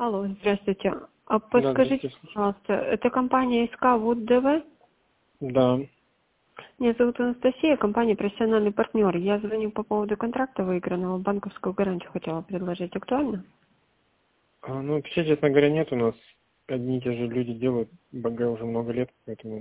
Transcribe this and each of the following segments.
Алло, здравствуйте. А Да, подскажите, здравствуйте. пожалуйста, это компания СК ВУД ДВ? Да. Меня зовут Анастасия, компания «Профессиональный партнер». Я звоню по поводу контракта выигранного, банковскую гарантию хотела предложить. Актуально? Ну, вообще, честно говоря, нет у нас. Одни и те же люди делают БГ уже много лет,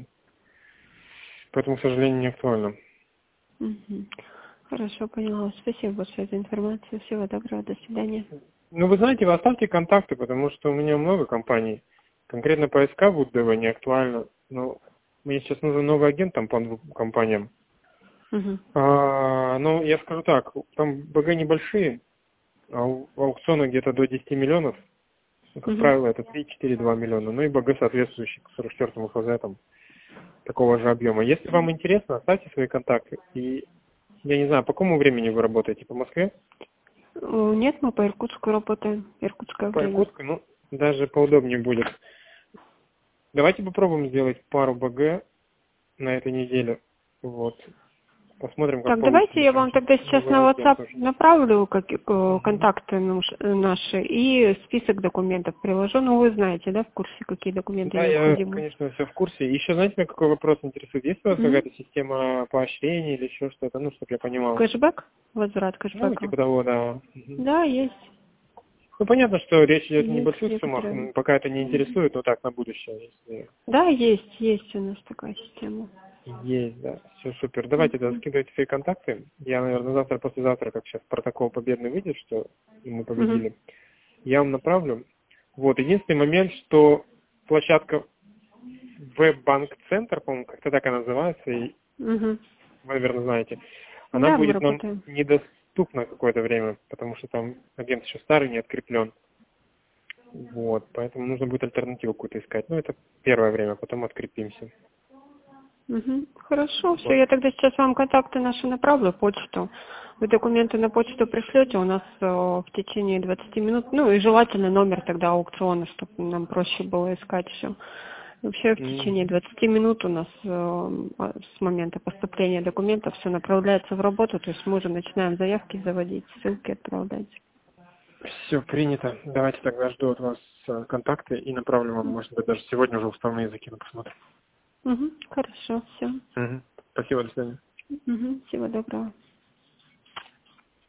поэтому, к сожалению, не актуально. Мгм. Хорошо, поняла. Спасибо большое за информацию. Всего доброго, до свидания. Ну, вы знаете, вы оставьте контакты, потому что у меня много компаний. Конкретно по СК ВУД-ДВ не актуально. Но мне сейчас нужен новый агент там по двум компаниям. Мгм. Ну, я скажу так, там БГ небольшие, а аукционы где-то до 10 миллионов. Ну, как Мгм. правило, это 3-4-2 миллиона. Ну и БГ соответствующий к 44-му ФЗ там такого же объема. Если вам интересно, оставьте свои контакты. И я не знаю, по какому времени вы работаете? По Москве? Нет, мы по Иркутску работаем. Иркутское По время. Иркутску? Ну, даже поудобнее будет. Давайте попробуем сделать пару БГ на этой неделе. Вот. Посмотрим, как Так, получится. давайте Мне я вам кажется, тогда сейчас новый на агент WhatsApp тоже. направлю Мгм. контакты наши и список документов приложу. Ну, вы знаете, да, в курсе, какие документы Да, я, необходимы? конечно, все в курсе. Еще, знаете, меня какой вопрос интересует? Есть у вас Мгм. какая-то система поощрений или еще что-то? Ну, чтобы я понимал. Кэшбэк? Возврат Ну, кэшбэка? типа того, да. Мгм. Да, есть. Ну, понятно, что речь идет о Есть небольших суммах. некоторые. Пока это не Мгм. интересует, но так, на будущее, если Да, есть у нас такая система. есть, да. Все супер. Давайте, да, Мгм. скидывайте свои контакты. Я, наверное, завтра, послезавтра, как сейчас протокол победный выйдет, что мы Мгм. победили, я вам направлю. Вот, единственный момент, что площадка Веб-банк-центр, по-моему, как-то так она называется, и Мгм. вы, наверное, знаете, она Да, мы будет нам работаем. недоступна какое-то время, потому что там агент еще старый, не откреплен. Вот, поэтому нужно будет альтернативу какую-то искать. Ну, это первое время, потом открепимся. Мгм. Хорошо, все, Вот. я тогда сейчас вам контакты наши направлю, почту. Вы документы на почту пришлете у нас в течение 20 минут. Ну и желательно номер тогда аукциона, чтобы нам проще было искать все. Вообще в течение Мгм. 20 минут у нас с момента поступления документов все направляется в работу, то есть мы уже начинаем заявки заводить, ссылки отправлять. Все принято. Давайте тогда жду от вас контакты и направлю вам, может быть, даже сегодня уже уставные закину, посмотрим. Угу, хорошо, все. Мгм. Спасибо, до свидания. Угу, всего доброго.